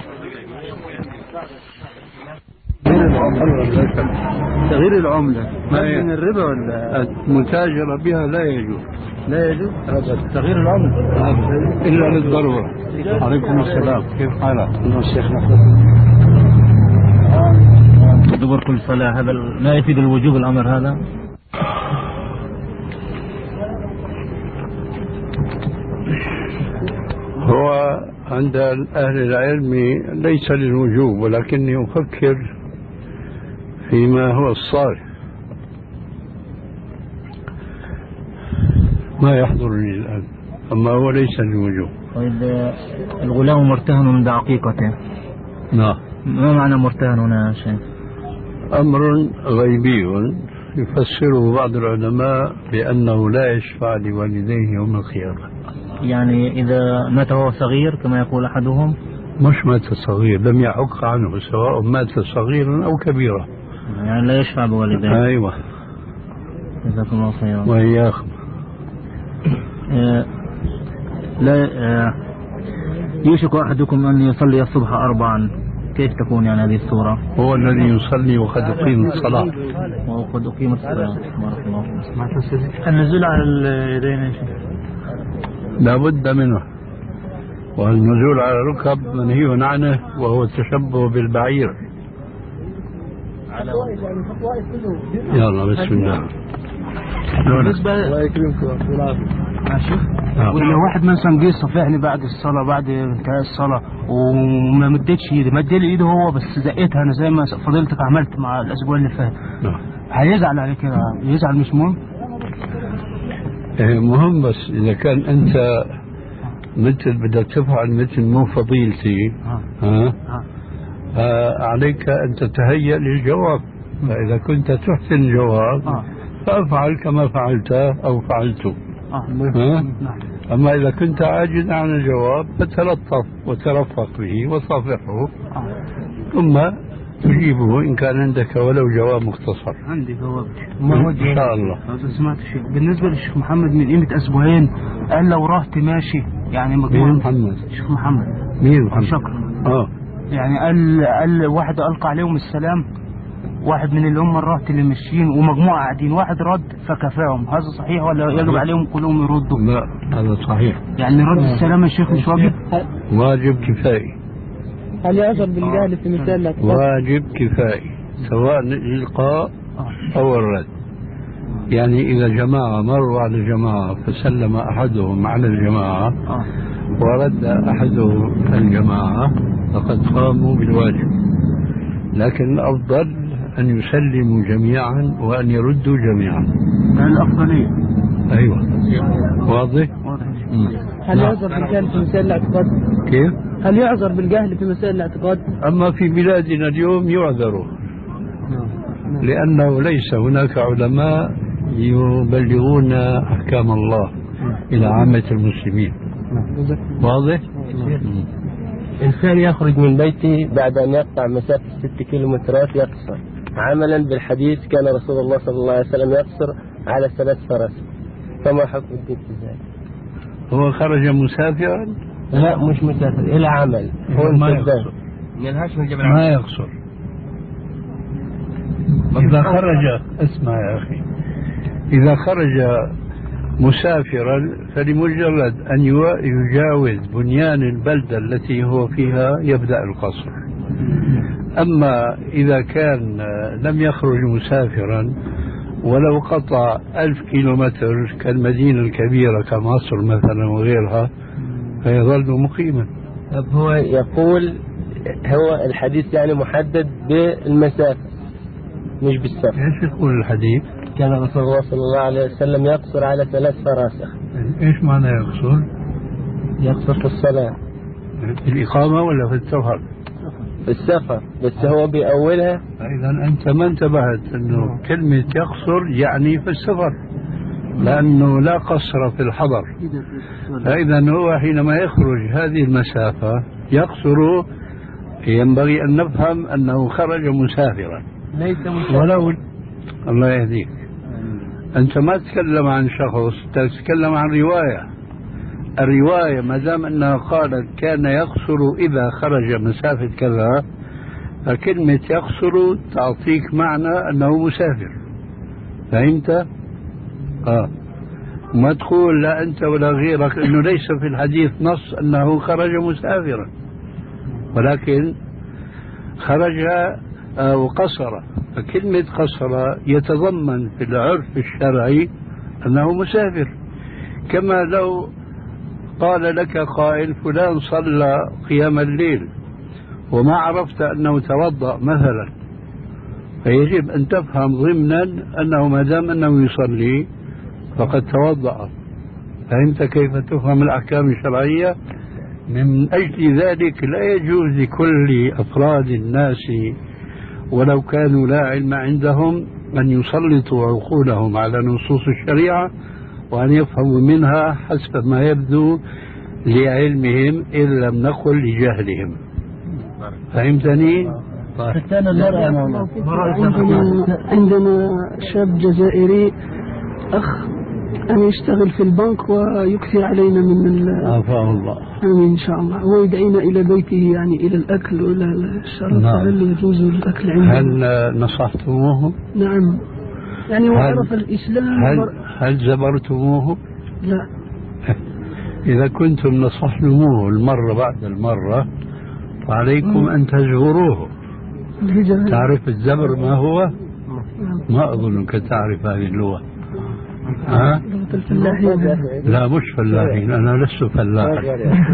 S1: تغيير العملة ما من الربا ولا المتاجرة بها لا يجوز. لا يجوز تغيير العملة إلا للضرورة. عليكم السلام، كيف حالك؟ شيخنا
S8: دبر كل صلاة، هذا ما يفيد الوجوب الأمر هذا؟
S1: هو عند أهل العلم ليس للوجوب، ولكني أفكر فيما هو الصالح. ما يحضرني الآن، أما هو ليس بوجوب.
S8: طيب الغلام مرتهن بعقيقته.
S1: نعم.
S8: ما معنى مرتهن هنا يا شيخ؟
S1: أمر غيبي يفسره بعض العلماء بأنه لا يشفع لوالديه يوم القيامة.
S8: يعني إذا مات وهو صغير كما يقول أحدهم؟
S1: مش مات صغير، لم يحق عنه سواء مات صغيرا أو كبيرا،
S8: يعني لا يشفع بوالديه.
S1: أيوة.
S8: جزاكم الله خيرا.
S1: وإياكم.
S8: لا يوشك أحدكم أن يصلي الصبح 4، كيف تكون يعني هذه الصورة؟
S1: هو الذي يصلي وقد أقيم الصلاة.
S8: وقد أقيم الصلاة. بارك الله فيك. النزول على اليدين
S1: لا بد منه، والنزول على الركب منهي عنه، وهو التشبه بالبعير. يلا بسم الله.
S8: الله يكرمكم. ولو واحد مثلا جه صفعني بعد الصلاة، بعد انتهاء الصلاة وما مديتش ايدي، مد لي ايده هو بس زقيتها انا زي ما فضيلتك عملت مع الاسبوع اللي فات، هيزعل على كده؟ يزعل مش مهم؟
S1: مهم، بس اذا كان انت مثل بدك تفعل مثل مو فضيلتي عليك ان تتهيأ للجواب، فاذا كنت تحسن الجواب فافعل كما فعلت او فعلت. أما إذا كنت عاجزا عن الجواب فتلطف وترفق به وصافحه، ثم تجيبه إن كان عندك ولو جواب مختصر.
S8: عندي جواب
S1: إن شاء الله.
S8: سمعت شيء بالنسبة للشيخ محمد من قيمة أسبوعين، قال لو رحت ماشي يعني مجموعة.
S1: مين محمد؟
S8: الشيخ محمد.
S1: مين محمد؟
S8: شكرا.
S1: يعني
S8: قال واحد ألقى عليهم السلام، واحد من الأمة الرهط اللي ماشيين ومجموعة قاعدين، واحد رد فكفاهم، هذا صحيح ولا يجب عليهم كلهم يردوا؟
S1: لا، هذا صحيح.
S8: يعني رد السلام يا شيخ مش واجب؟
S1: واجب كفائي.
S9: هل يعذر بالجهل في مثال الاعتقاد؟
S1: واجب كفائي سواء الإلقاء أو الرد. يعني إذا جماعة مروا على جماعة فسلم أحدهم على الجماعة ورد أحدهم الجماعة فقد قاموا بالواجب، لكن الأفضل أن يسلموا جميعا وأن يردوا جميعا.
S8: الأفضلية.
S1: أيوة. واضح؟
S9: هل يعذر بالجهل في مسائل الاعتقاد؟
S1: كيف؟
S9: هل يعذر بالجهل في مسائل الاعتقاد؟
S1: أما في بلادنا اليوم يعذروا، لأنه ليس هناك علماء يبلغون أحكام الله إلى عامة المسلمين. واضح؟
S10: إنسان يخرج من بيته بعد أن يقطع مسافة 6 كيلومترات يقصر، عملا بالحديث كان رسول الله صلى الله عليه وسلم يقصر على 3 فرس، فما حكم الدين في ذلك؟
S1: هو خرج مسافرا؟
S10: لا مش مسافر، إلى عمل. هو
S1: ما يقصر. ما يقصر. إذا خرج، اسمع يا أخي، إذا خرج مسافرا فلمجرد أن يجاوز بنيان البلدة التي هو فيها يبدأ القصر. أما إذا كان لم يخرج مسافرا ولو قطع 1000 كيلومتر كالمدينة الكبيرة كمصر مثلا وغيرها فيظل مقيما.
S10: طب هو يقول هو الحديث يعني محدد بالمسافة مش بالسفر.
S1: ايش يقول الحديث؟
S10: كان رسول الله صلى الله عليه وسلم يقصر على 3 فراسخ.
S1: ايش معنى يقصر؟
S10: يقصر في الصلاة.
S1: في الإقامة ولا في السفر؟
S10: في السفر، بس هو بأولها.
S1: إذا أنت ما انتبهت أنه كلمة يقصر يعني في السفر، لأنه لا قصر في الحضر. فإذا هو حينما يخرج هذه المسافة يقصر، ينبغي أن نفهم أنه خرج مسافرا ولو. الله يهديك، أنت ما تتكلم عن شخص، تتكلم عن رواية. الرواية ما دام أنها قالت كان يقصر إذا خرج مسافة كذا، فكلمة يقصر تعطيك معنى أنه مسافر. فهمت؟ ما تقول لا أنت ولا غيرك أنه ليس في الحديث نص أنه خرج مسافرا، ولكن خرج وقصر. فكلمة قصر يتضمن في العرف الشرعي أنه مسافر. كما لو قال لك قائل فلان صلى قيام الليل وما عرفت أنه توضأ مثلا، فيجب أن تفهم ضمنا أنه ما دام أنه يصلي فقد توضأ. فهمت كيف تفهم الأحكام الشرعية؟ من أجل ذلك لا يجوز لكل أفراد الناس ولو كانوا لا علم عندهم أن يسلطوا عقولهم على نصوص الشريعة وأن يفهموا منها حسب ما يبدو لعلمهم إن لم نقل لجهلهم. فهمتني؟
S9: عندنا شاب جزائري أخ أن يشتغل في البنك ويكثر علينا من
S1: عافاه الله.
S9: آمين إن شاء الله. هو يدعينا إلى بيته يعني إلى الأكل وإلى الشرب. هل يجوز الأكل عنده؟
S1: هل نصحتموه؟
S9: نعم يعني هو عرف الإسلام.
S1: هل زبرتموه؟
S9: لا.
S1: إذا كنتم نصحتموه المرة بعد المرة فعليكم أن تزوروه. تعرف الزبر ما هو؟ ما أظنك تعرف هذه اللغة. ها؟ لا مش فلاحين، أنا لست فلاح.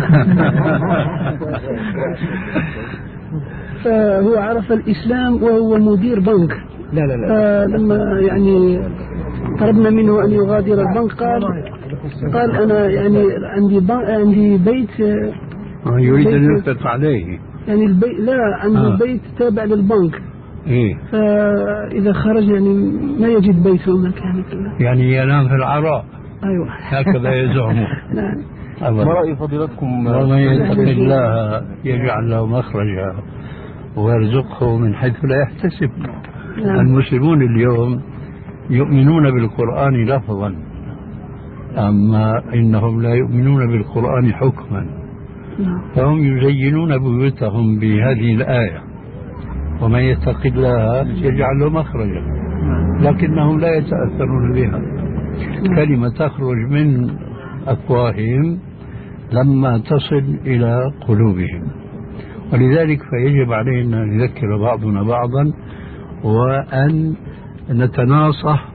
S9: فهو عرف الإسلام وهو مدير بنك. لا. لما يعني طلبنا منه أن يغادر البنك قال أنا يعني عندي بيت
S1: يريد أن ينفق عليه.
S9: يعني البيت لا عندي بيت تابع للبنك.
S1: إيه؟
S9: فإذا خرج يعني ما يجد بيت هناك
S1: يعني ينام في العراء.
S9: أيوة
S1: هكذا يزعمون.
S9: نعم.
S6: ما رأي فضيلتكم؟
S1: ومن يتق الله يجعل له مخرجا ويرزقه من حيث لا يحتسب. نعم. المسلمون اليوم يؤمنون بالقرآن لفظا، أما إنهم لا يؤمنون بالقرآن حكما.
S9: نعم.
S1: فهم يزينون بيوتهم بهذه الآية ومن يتق الله يجعل له مخرجا، لكنهم لا يتأثرون بها. كلمة تخرج من أفواههم لما تصل إلى قلوبهم، ولذلك فيجب علينا أن نذكر بعضنا بعضا وأن نتناصح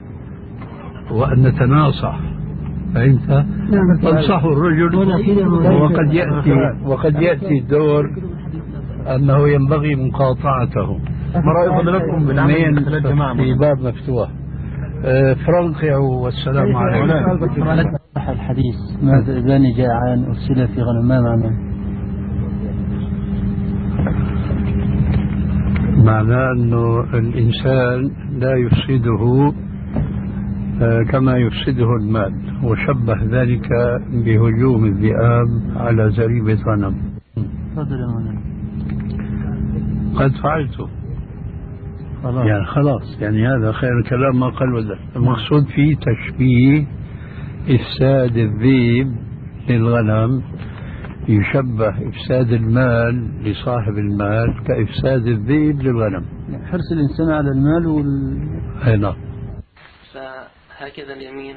S1: فأنت تنصح الرجل، وقد يأتي الدور أنه ينبغي مقاطعته.
S6: ما رأي فضلكم بالعمل
S1: في باب مفتوح؟ فرنقع والسلام عليكم.
S8: الحديث ما ذاني جاعان أرسل في غنم ما
S1: معناه أنه الإنسان لا يفسده كما يفسده المال، وشبه ذلك بهجوم الذئاب على زريبة غنم. قد فعلته خلاص يعني هذا خير الكلام ما قال وزل. المقصود فيه تشبيه إفساد الذئب للغنم، يشبه إفساد المال لصاحب المال كإفساد الذئب للغنم.
S8: حرص الإنسان على المال
S1: نعم.
S7: فهكذا اليمين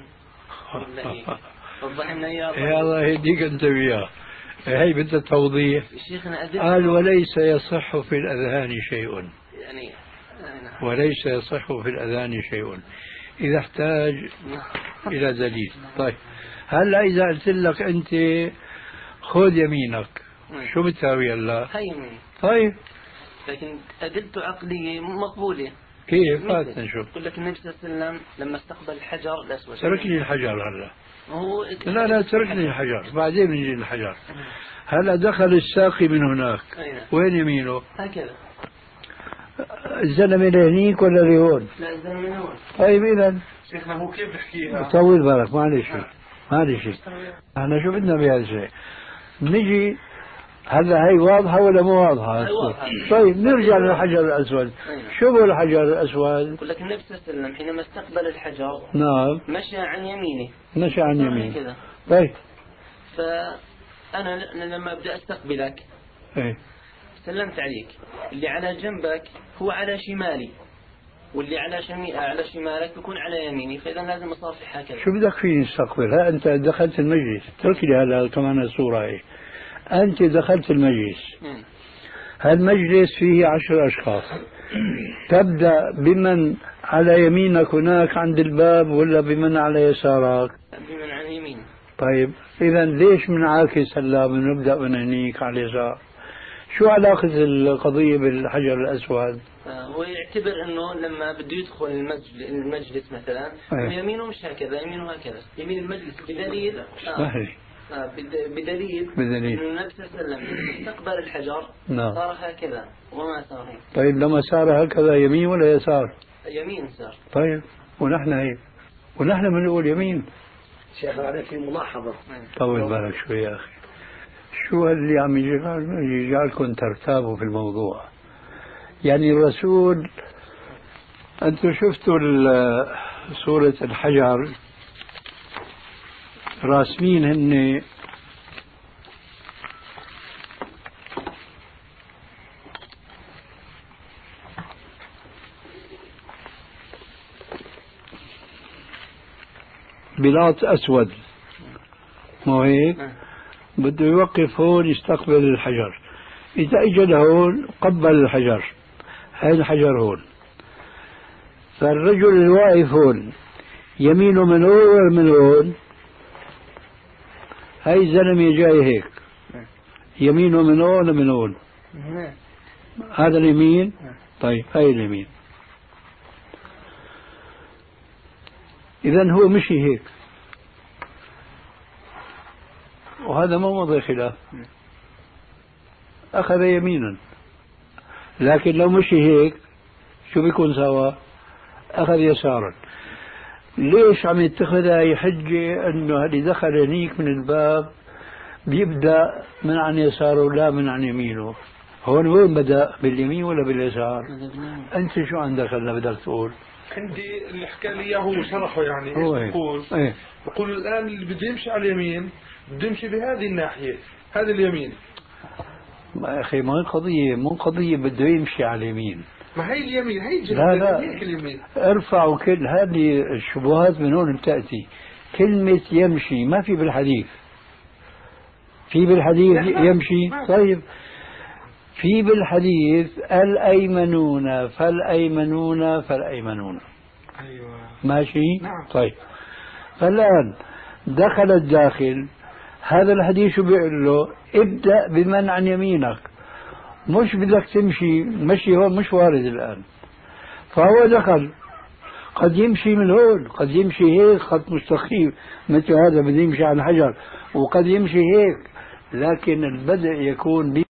S7: وضح لنا
S1: يا الله يهديك أنت وياه. هي بدها توضيح. قال وليس يصح في الأذهان شيء، يعني وليس يصح في الأذهان شيء إذا احتاج إلى دليل. طيب هلا إذا قلت لك أنت خذ يمينك شو بتساوي هلا؟
S7: هي يمين.
S1: طيب
S7: لكن أدلته عقلية مقبولة.
S1: كيف؟ هات نشوف.
S7: يقول لك النبي صلى الله عليه وسلم لما استقبل الحجر الأسود.
S1: تركني الحجر هلا.
S7: لا
S1: تركني الحجر بعدين نجي الحجر. هلا دخل الساقي من هناك. وين يمينه؟
S7: هكذا.
S1: الزلمة لهنيك ولا لهون؟
S7: لا الزلمة من هون.
S1: طيب إذا
S6: شيخنا هو كيف بحكيها؟
S1: طول بالك معلش احنا شو بدنا بهذا الشيء؟ نجي هلا هي واضحة ولا مو واضحة؟ طيب نرجع للحجر الأسود. شو هو الحجر الأسود؟
S7: يقول لك النبي صلى الله عليه وسلم حينما استقبل الحجر
S1: نعم
S7: مشى عن يمينه.
S1: مشى عن يمينه
S7: كذا.
S1: طيب
S7: فأنا لما أبدأ أستقبلك سلمت عليك، اللي على جنبك هو على شمالي واللي على شمالك بيكون على يميني، فإذا لازم أصافح هكذا.
S1: شو بدك فيني استقبل؟ ها أنت دخلت المجلس، اترك لي هذا كمان الصورة هي. أنت دخلت المجلس، هالمجلس فيه 10 أشخاص، تبدأ بمن على يمينك هناك عند الباب ولا بمن على يسارك؟
S7: بمن على يمين.
S1: طيب إذا ليش منعاكس هلا بنبدأ من هنيك على اليسار؟ شو علاقة القضية بالحجر الأسود؟
S4: ويعتبر انه لما بده يدخل المجلس مثلا يمينه مش هكذا، يمينه هكذا، يمين المجلس بدليل بدليل انه النبي صلى الله عليه وسلم استقبل الحجر صار هكذا وما صار هيك.
S1: طيب لما صار هكذا يمين ولا يسار؟
S4: يمين صار.
S1: طيب ونحن هيك، ونحن بنقول يمين.
S11: شيخ عليك في ملاحظة.
S1: طول بالك شوي يا أخي، شو اللي عم يجعلكم ترتابوا في الموضوع؟ يعني الرسول، أنتم شفتوا سورة الحجر راسمين هن بلاط أسود، مو هيك؟ بده يوقف هون يستقبل الحجر، إذا إجا لهون قبل الحجر، هاي الحجر هون، فالرجل الواقف هون يمينه من هون ولا من هون؟ هاي الزلمة جاي هيك، يمينه من هون ولا من هون؟ هذا اليمين. طيب هاي اليمين، إذن هو مشي هيك، وهذا ما موضع خلاف، أخذ يمينا. لكن لو مشي هيك شو بيكون سوا؟ أخذ يسارا. ليش عم يتخذها هي حجة أنه اللي دخل هنيك من الباب بيبدأ من عن يساره لا من عن يمينه؟ هون وين بدأ؟ باليمين ولا باليسار؟ أنت شو عندك هلا بدك تقول؟
S12: عندي اللي حكى لي اياه هو شرحه، يعني ايش بقول؟ بقول الآن اللي بده يمشي على اليمين بده يمشي بهذه الناحية، هذا اليمين.
S1: يا أخي ما قضية، مو قضية بده يمشي على اليمين،
S12: ما هي اليمين، هي
S1: لا
S12: هيك اليمين.
S1: ارفعوا كل هذه الشبهات من هون بتأتي. كلمة يمشي ما في بالحديث، في بالحديث يمشي. طيب في بالحديث الأيمنون فالأيمنون فالأيمنون.
S12: أيوة
S1: ماشي.
S12: نعم.
S1: طيب فالآن دخل الداخل، هذا الحديث شو بيقول له؟ ابدأ بمن عن يمينك، مش بدك تمشي مشي هون، مش وارد الآن. فهو دخل، قد يمشي من هون، قد يمشي هيك خط مستقيم مثل هذا بده يمشي على الحجر، وقد يمشي هيك، لكن البدء يكون